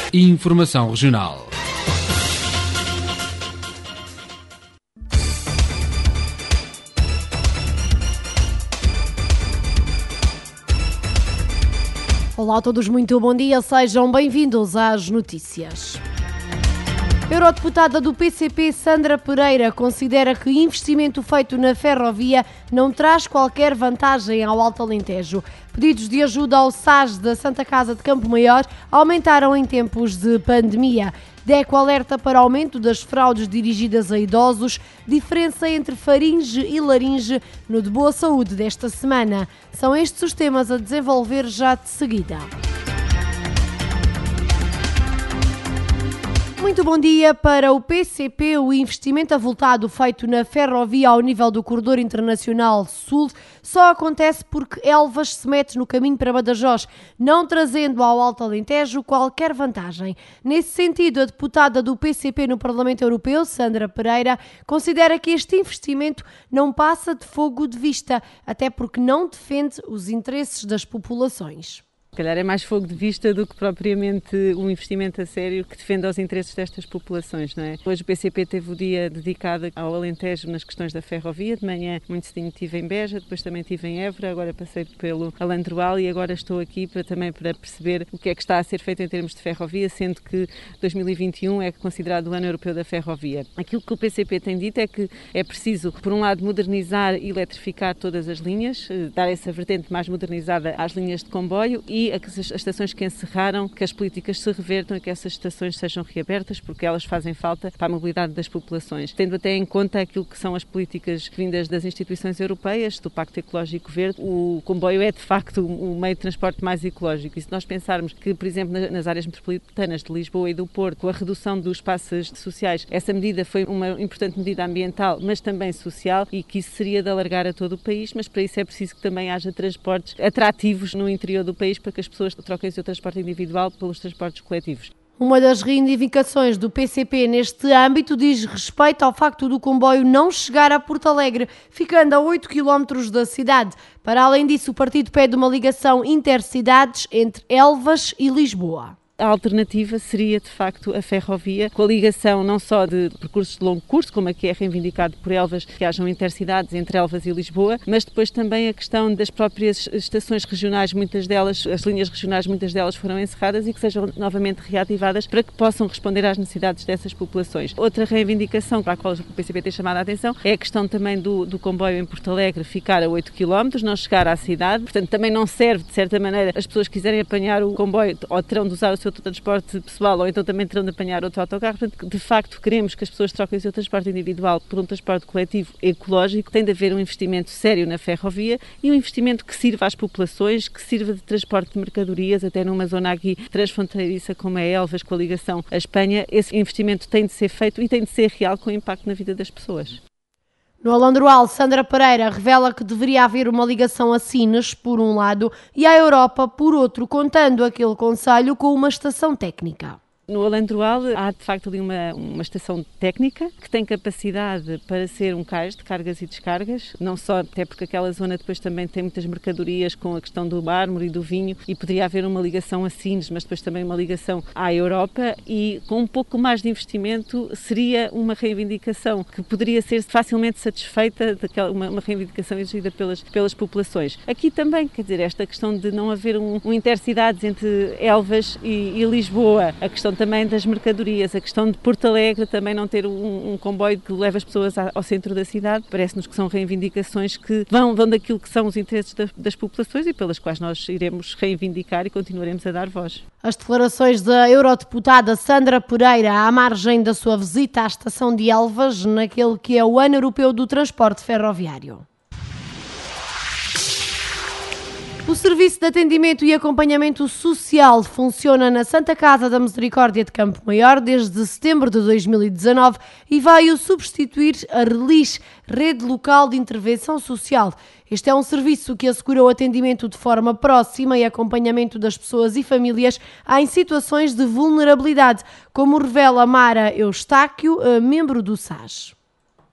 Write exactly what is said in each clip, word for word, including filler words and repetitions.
Informação Regional. Olá a todos, muito bom dia, sejam bem-vindos às notícias. A eurodeputada do P C P, Sandra Pereira, considera que investimento feito na ferrovia não traz qualquer vantagem ao Alto Alentejo. Pedidos de ajuda ao S A S da Santa Casa de Campo Maior aumentaram em tempos de pandemia. DECO alerta para aumento das fraudes dirigidas a idosos, diferença entre faringe e laringe no De Boa Saúde desta semana. São estes os temas a desenvolver já de seguida. Muito bom dia. Para o P C P, o investimento avultado feito na ferrovia ao nível do Corredor Internacional Sul só acontece porque Elvas se mete no caminho para Badajoz, não trazendo ao Alto Alentejo qualquer vantagem. Nesse sentido, a deputada do P C P no Parlamento Europeu, Sandra Pereira, considera que este investimento não passa de fogo de vista, até porque não defende os interesses das populações. Se calhar é mais fogo de vista do que propriamente um investimento a sério que defenda os interesses destas populações, não é? Hoje o P C P teve o dia dedicado ao Alentejo nas questões da ferrovia. De manhã muito cedinho estive em Beja, depois também estive em Évora, agora passei pelo Alandroal e agora estou aqui para, também para perceber o que é que está a ser feito em termos de ferrovia, sendo que dois mil e vinte e um é considerado o ano europeu da ferrovia. Aquilo que o P C P tem dito é que é preciso, por um lado, modernizar e eletrificar todas as linhas, dar essa vertente mais modernizada às linhas de comboio e E as estações que encerraram, que as políticas se revertam e que essas estações sejam reabertas, porque elas fazem falta para a mobilidade das populações. Tendo até em conta aquilo que são as políticas vindas das instituições europeias, do Pacto Ecológico Verde, o comboio é de facto o meio de transporte mais ecológico. E se nós pensarmos que, por exemplo, nas áreas metropolitanas de Lisboa e do Porto, com a redução dos passos sociais, essa medida foi uma importante medida ambiental, mas também social, e que isso seria de alargar a todo o país, mas para isso é preciso que também haja transportes atrativos no interior do país para que as pessoas troquem o seu transporte individual pelos transportes coletivos. Uma das reivindicações do P C P neste âmbito diz respeito ao facto do comboio não chegar a Porto Alegre, ficando a oito quilómetros da cidade. Para além disso, o partido pede uma ligação intercidades entre Elvas e Lisboa. A alternativa seria, de facto, a ferrovia, com a ligação não só de percursos de longo curso, como aqui é reivindicado por Elvas, que hajam intercidades entre Elvas e Lisboa, mas depois também a questão das próprias estações regionais, muitas delas, as linhas regionais, muitas delas foram encerradas e que sejam novamente reativadas para que possam responder às necessidades dessas populações. Outra reivindicação para a qual o P C P tem chamado a atenção é a questão também do, do comboio em Porto Alegre ficar a oito quilómetros, não chegar à cidade, portanto também não serve, de certa maneira, as pessoas que quiserem apanhar o comboio ou terão de usar o seu transporte pessoal ou então também terão de apanhar outro autocarro. Portanto, de facto, queremos que as pessoas troquem o seu transporte individual por um transporte coletivo ecológico. Tem de haver um investimento sério na ferrovia e um investimento que sirva às populações, que sirva de transporte de mercadorias, até numa zona aqui transfronteiriça como é Elvas, com a ligação à Espanha. Esse investimento tem de ser feito e tem de ser real, com impacto na vida das pessoas. No Alandroal, Sandra Pereira revela que deveria haver uma ligação a Sines, por um lado, e à Europa, por outro, contando aquele concelho com uma estação técnica. No Alandroal há de facto ali uma, uma estação técnica que tem capacidade para ser um cais de cargas e descargas, não só até porque aquela zona depois também tem muitas mercadorias com a questão do mármore e do vinho e poderia haver uma ligação a Sines, mas depois também uma ligação à Europa e com um pouco mais de investimento seria uma reivindicação que poderia ser facilmente satisfeita, daquela, uma, uma reivindicação exigida pelas, pelas populações. Aqui também, quer dizer, esta questão de não haver um, um intercidades entre Elvas e, e Lisboa, a questão também das mercadorias, a questão de Porto Alegre também não ter um, um comboio que leva as pessoas ao centro da cidade, parece-nos que são reivindicações que vão, vão daquilo que são os interesses das, das populações e pelas quais nós iremos reivindicar e continuaremos a dar voz. As declarações da eurodeputada Sandra Pereira à margem da sua visita à estação de Elvas, naquele que é o Ano Europeu do Transporte Ferroviário. O Serviço de Atendimento e Acompanhamento Social funciona na Santa Casa da Misericórdia de Campo Maior desde setembro de dois mil e dezanove e vai-o substituir a RELIS, Rede Local de Intervenção Social. Este é um serviço que assegura o atendimento de forma próxima e acompanhamento das pessoas e famílias em situações de vulnerabilidade, como revela Mara Eustáquio, membro do S A S.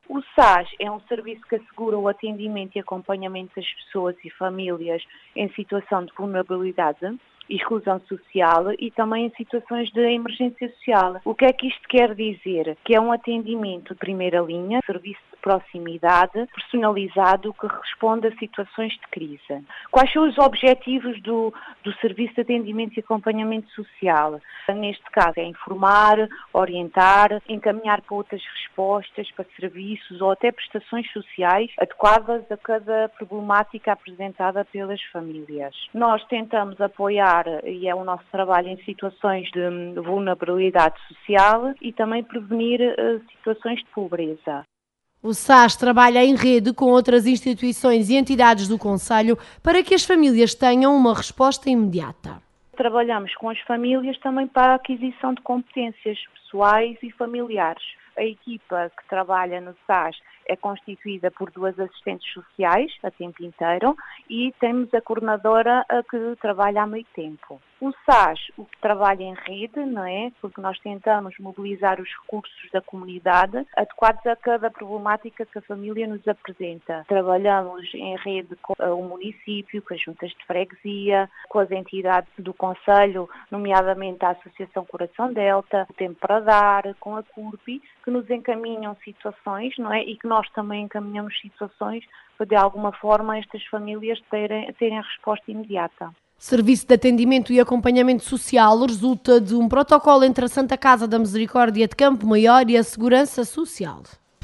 O S A S é um serviço que assegura o atendimento e acompanhamento das pessoas e famílias em situação de vulnerabilidade, exclusão social e também em situações de emergência social. O que é que isto quer dizer? Que é um atendimento de primeira linha, serviço de proximidade, personalizado, que responde a situações de crise. Quais são os objetivos do, do Serviço de Atendimento e Acompanhamento Social? Neste caso é informar, orientar, encaminhar para outras respostas, para serviços ou até prestações sociais adequadas a cada problemática apresentada pelas famílias. Nós tentamos apoiar, e é o nosso trabalho, em situações de vulnerabilidade social e também prevenir uh, situações de pobreza. O S A S trabalha em rede com outras instituições e entidades do concelho para que as famílias tenham uma resposta imediata. Trabalhamos com as famílias também para a aquisição de competências pessoais e familiares. A equipa que trabalha no S A S é constituída por duas assistentes sociais a tempo inteiro e temos a coordenadora a que trabalha a meio tempo. O S A S, o que trabalha em rede, não é? Porque nós tentamos mobilizar os recursos da comunidade adequados a cada problemática que a família nos apresenta. Trabalhamos em rede com o município, com as juntas de freguesia, com as entidades do concelho, nomeadamente a Associação Coração Delta, o Tempo para Dar, com a CURPI, que nos encaminham situações, não é? E que nós também encaminhamos situações para, de alguma forma, estas famílias terem, terem resposta imediata. Serviço de Atendimento e Acompanhamento Social resulta de um protocolo entre a Santa Casa da Misericórdia de Campo Maior e a Segurança Social.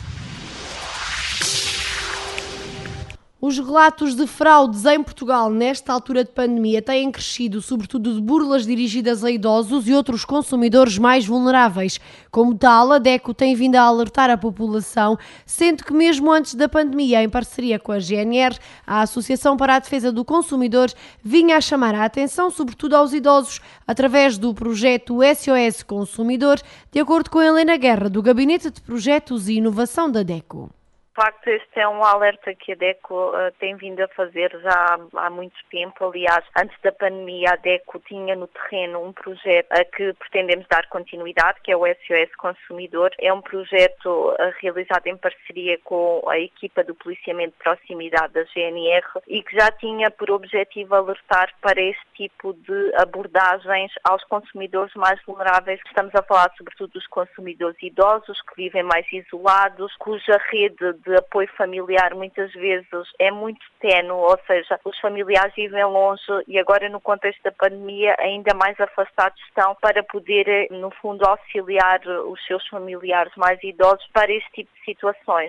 Os relatos de fraudes em Portugal nesta altura de pandemia têm crescido, sobretudo de burlas dirigidas a idosos e outros consumidores mais vulneráveis. Como tal, a DECO tem vindo a alertar a população, sendo que mesmo antes da pandemia, em parceria com a G N R, a Associação para a Defesa do Consumidor vinha a chamar a atenção, sobretudo aos idosos, através do projeto S O S Consumidor, de acordo com Helena Guerra, do Gabinete de Projetos e Inovação da DECO. De facto, este é um alerta que a DECO uh, tem vindo a fazer já há, há muito tempo. Aliás, antes da pandemia, a DECO tinha no terreno um projeto a que pretendemos dar continuidade, que é o S O S Consumidor. É um projeto uh, realizado em parceria com a equipa do policiamento de proximidade da G N R e que já tinha por objetivo alertar para este tipo de abordagens aos consumidores mais vulneráveis. Estamos a falar sobretudo dos consumidores idosos que vivem mais isolados, cuja rede de apoio familiar muitas vezes é muito ténue, ou seja, os familiares vivem longe e agora no contexto da pandemia ainda mais afastados estão para poder, no fundo, auxiliar os seus familiares mais idosos para este tipo de situações.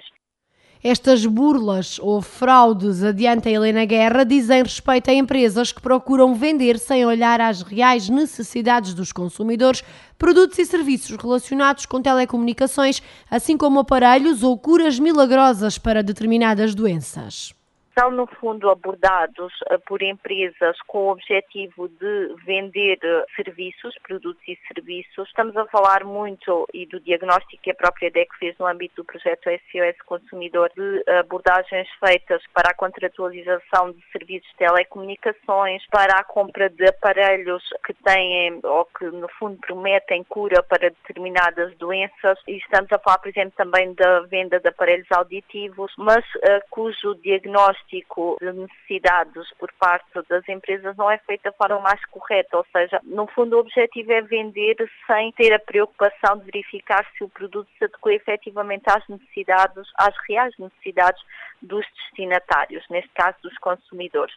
Estas burlas ou fraudes, adianta Helena Guerra, dizem respeito a empresas que procuram vender sem olhar às reais necessidades dos consumidores, produtos e serviços relacionados com telecomunicações, assim como aparelhos ou curas milagrosas para determinadas doenças. São, no fundo, abordados por empresas com o objetivo de vender serviços, produtos e serviços. Estamos a falar muito, e do diagnóstico que a própria DECO fez no âmbito do projeto S O S Consumidor, de abordagens feitas para a contratualização de serviços de telecomunicações, para a compra de aparelhos que têm, ou que, no fundo, prometem cura para determinadas doenças. E estamos a falar, por exemplo, também da venda de aparelhos auditivos, mas uh, cujo diagnóstico de necessidades por parte das empresas não é feito da forma mais correta, ou seja, no fundo o objetivo é vender sem ter a preocupação de verificar se o produto se adequa efetivamente às necessidades, às reais necessidades dos destinatários, neste caso dos consumidores.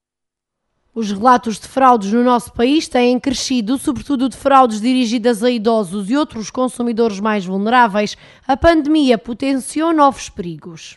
Os relatos de fraudes no nosso país têm crescido, sobretudo de fraudes dirigidas a idosos e outros consumidores mais vulneráveis. A pandemia potenciou novos perigos.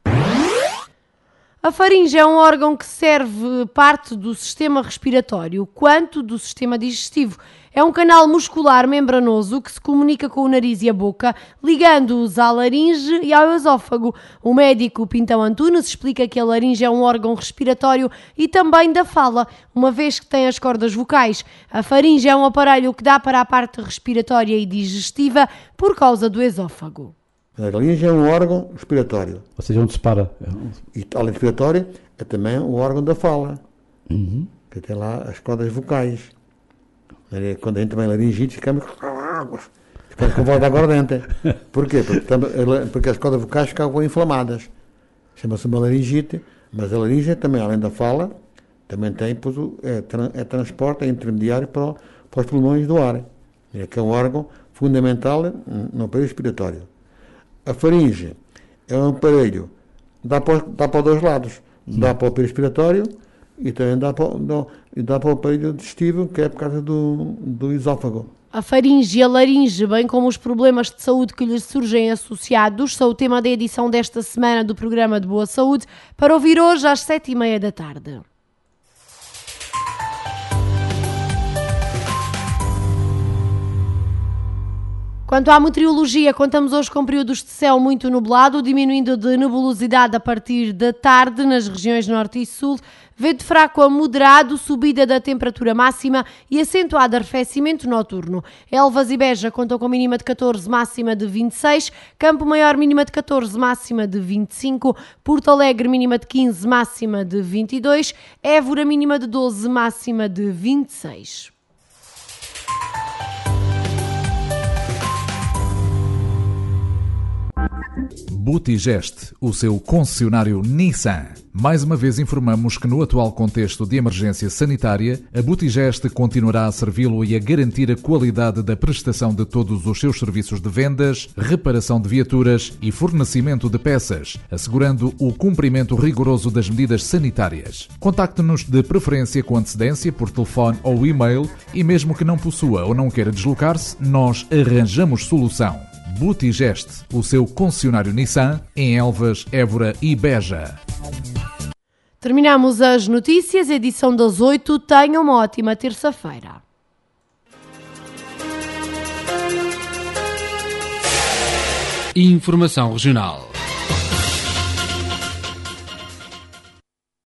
A faringe é um órgão que serve parte do sistema respiratório, quanto do sistema digestivo. É um canal muscular membranoso que se comunica com o nariz e a boca, ligando-os à laringe e ao esófago. O médico Pintão Antunes explica que a laringe é um órgão respiratório e também da fala, uma vez que tem as cordas vocais. A faringe é um aparelho que dá para a parte respiratória e digestiva por causa do esófago. A laringe é um órgão respiratório. Ou seja, onde se para. E além de respiratório, é também o órgão da fala. Uhum. Que tem lá as cordas vocais. Quando a gente também laringite, ficamos, Com voz de aguardente. Porquê? Porque, porque as cordas vocais ficavam inflamadas. Chama-se uma laringite, mas a laringe também, além da fala, também tem, pois, é, é transporte, é intermediário para, para os pulmões do ar. É que é um órgão fundamental no aparelho respiratório. A faringe é um aparelho, dá para, dá para os dois lados. Dá para o aparelho respiratório e também dá para, dá, dá para o aparelho digestivo, que é por causa do, do esófago. A faringe e a laringe, bem como os problemas de saúde que lhes surgem associados, são o tema da edição desta semana do programa de Boa Saúde, para ouvir hoje às sete e meia da tarde. Quanto à meteorologia, contamos hoje com períodos de céu muito nublado, diminuindo de nebulosidade a partir da tarde nas regiões norte e sul, vento fraco a moderado, subida da temperatura máxima e acentuado arrefecimento noturno. Elvas e Beja contam com mínima de catorze, máxima de vinte e seis, Campo Maior mínima de catorze, máxima de vinte e cinco, Porto Alegre mínima de quinze, máxima de vinte e dois, Évora mínima de doze, máxima de vinte e seis. Butigest, o seu concessionário Nissan. Mais uma vez informamos que no atual contexto de emergência sanitária, a Butigest continuará a servi-lo e a garantir a qualidade da prestação de todos os seus serviços de vendas, reparação de viaturas e fornecimento de peças, assegurando o cumprimento rigoroso das medidas sanitárias. Contacte-nos de preferência com antecedência por telefone ou e-mail e mesmo que não possua ou não queira deslocar-se, nós arranjamos solução. Butigest, o seu concessionário Nissan, em Elvas, Évora e Beja. Terminamos as notícias, edição das oito. Tenham uma ótima terça-feira. Informação regional.